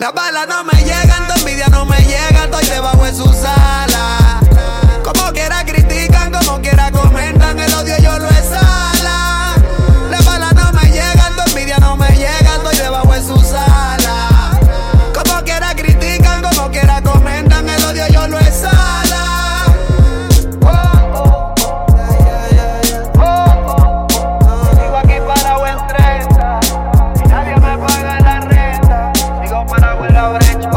Las balas no me llegan, tu envidia no me llega, estoy debajo de su sala. Como quiera critican, como quiera comentan, el odio yo lo exhala. Las balas no me llegan, tu envidia no me llega, estoy debajo de su sala. Como quiera critican, como quiera comentan, el odio yo lo exhala. Sigo aquí parado en 30 y nadie me paga la renta. Sigo parado en la brecha.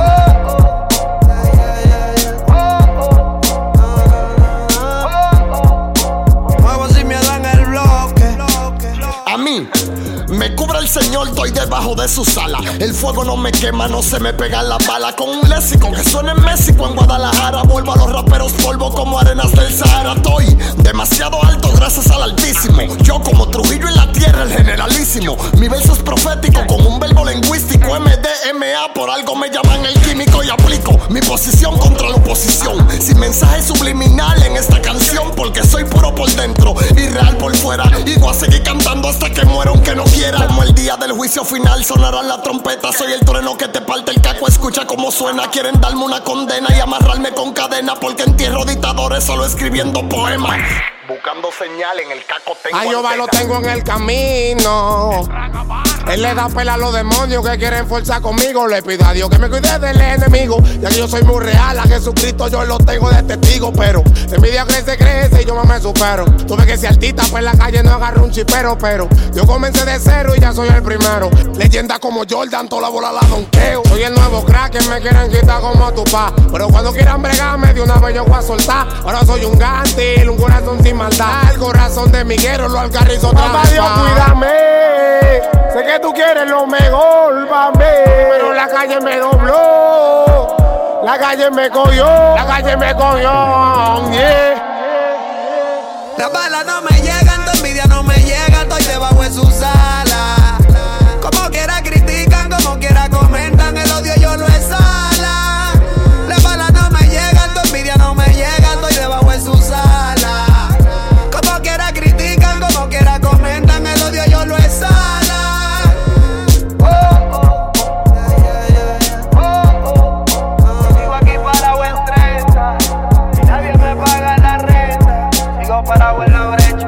Muevo sin miedo en el bloque. A mí me cubre el Señor, estoy debajo de su sala. El fuego no me quema, no se me pegan las balas. Con un léxico que suena en México, en Guadalajara. Vuelvo a los raperos polvo como arenas del Sahara. Estoy demasiado alto gracias al Altísimo. Yo como Trujillo en la tierra, el generalísimo. Mi verso es profético con un verbo lingüístico. MDMA, por algo me llaman el químico. Y aplico mi posición contra la oposición. Sin mensaje subliminal en esta canción, porque soy puro por dentro y real por fuera. Y voy a seguir cantando hasta que muera aunque no quiera. Como el día del juicio final sonarán las trompetas. Soy el trueno que te parte el caco, escucha cómo suena. Quieren darme una condena y amarrarme con cadena, porque entierro dictadores solo escribiendo poemas. Buscando señal en el caco tengo a Jehová lo tengo en el camino. Él le da pela a los demonios que quieren forzar conmigo. Le pido a Dios que me cuide del enemigo, ya que yo soy muy real. A Jesucristo yo lo tengo de testigo. Pero envidia crece y yo más me supero. Tuve que ser artista, pues en la calle no agarro un chipero. Pero yo comencé de cero y ya soy el primero. Leyenda como Jordan, toda la bola la donqueo. Soy el nuevo crack que me quieren quitar como tu pa. Pero cuando quieran bregarme de una vez yo voy a soltar. Ahora soy un gantil, un corazón sin maldad. El corazón de Miguero lo alcarrizo. Papá Dios, cuídame. Sé que tú quieres lo mejor para mí, pero la calle me dobló, la calle me cogió, la calle me cogió, yeah. Las balas no me llegan, tu envidia no me llega, estoy debajo de su sala. Como quiera critican, como quiera comentan, el odio yo lo exhala. Las balas no me llegan, tu envidia no me llega, estoy debajo de su sala. Como quiera critican, como quiera comentan, el odio yo lo exhala. Sigo aquí parado en 30 y nadie me paga la renta. Sigo parado en la brecha.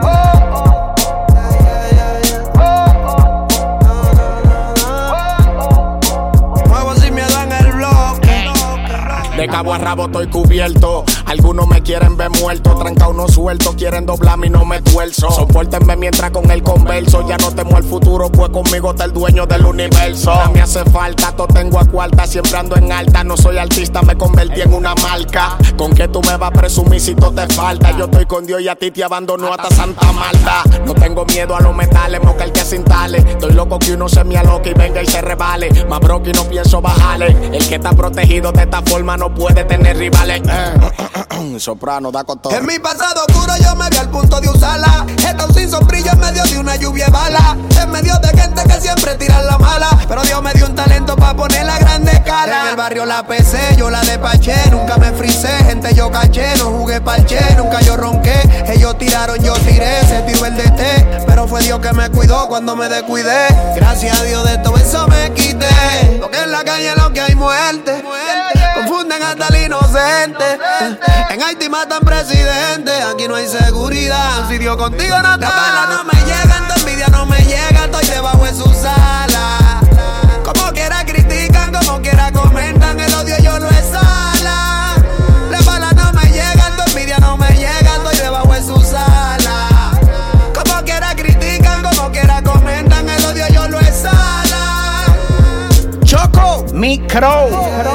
Muevo sin miedo en el bloque. De cabo a rabo estoy cubierto. Algunos me quieren ver muerto, tranca uno suelto, quieren doblarme y no me tuerzo. Sopórtenme mientras con el converso. Ya no temo el futuro, pues conmigo está el dueño del universo. Nada me hace falta, todo tengo a cuarta, siempre ando en alta. No soy artista, me convertí en una marca. ¿Con qué tú me vas a presumir si todo te falta? Yo estoy con Dios y a ti te abandono hasta Santa Marta. No tengo miedo a los metales, moca el que se instale. Estoy loco que uno se me aloque y venga y se rebale. Más broke y no pienso bajarle. El que está protegido de esta forma no puede tener rivales. Soprano, da con todo. En mi pasado oscuro yo me vi al punto de usarla. Esto sin sombrillo en medio de una lluvia de bala. En medio de gente que siempre tiran la mala. Pero Dios me dio un talento pa' poner la grande escala. En el barrio la PC, yo la despaché. Nunca me frisé, gente yo caché. No jugué parche, nunca yo ronqué. Ellos tiraron, yo tiré, se tiró el DT. Pero fue Dios que me cuidó cuando me descuidé. Gracias a Dios de todo eso me quité. Porque en la calle lo que hay muerte. Confunden hasta el inocente. En Haití matan presidentes. Aquí no hay seguridad. Si Dios contigo no está. Las balas no me llegan, tu envidia no me llega. Estoy debajo de su sala. Como quiera critican, como quiera comentan, el odio yo lo exhala. Las balas no me llegan, tu envidia no me llega. Estoy debajo de su sala. Como quiera critican, como quiera comentan, el odio yo lo exhala. Choco, micro.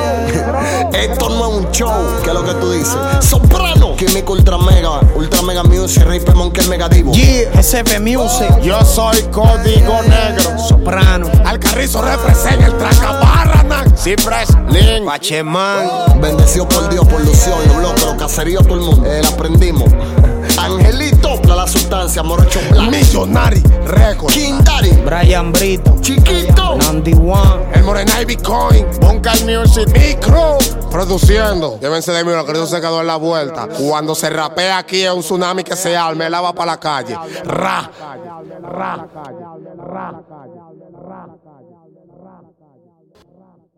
Esto no es un show, que es lo que tú dices. Soprano, Químico Ultra Mega Music, Ripper Monkey el Mega Divo. Yeah, SF Music. Yo soy Código Negro. Soprano. Alcarrizo representa el Tracabarranan. Cipres, Link, Pachemán. Bendecido por Dios, por Lución, los blocos, los caseríos, todo el mundo. La aprendimos. Angelito, la sustancia, Morocho Black. Millonary Record. King Daddy, Brian Brito, Chiquito, Nandy One, El Morena y Bitcoin. Bunker Music. Micro. Produciendo. Llévense de mí, lo que eso se quedó en la vuelta. Cuando se rapea aquí es un tsunami que se arma. Él va para la calle. Ra. Ra. Ra.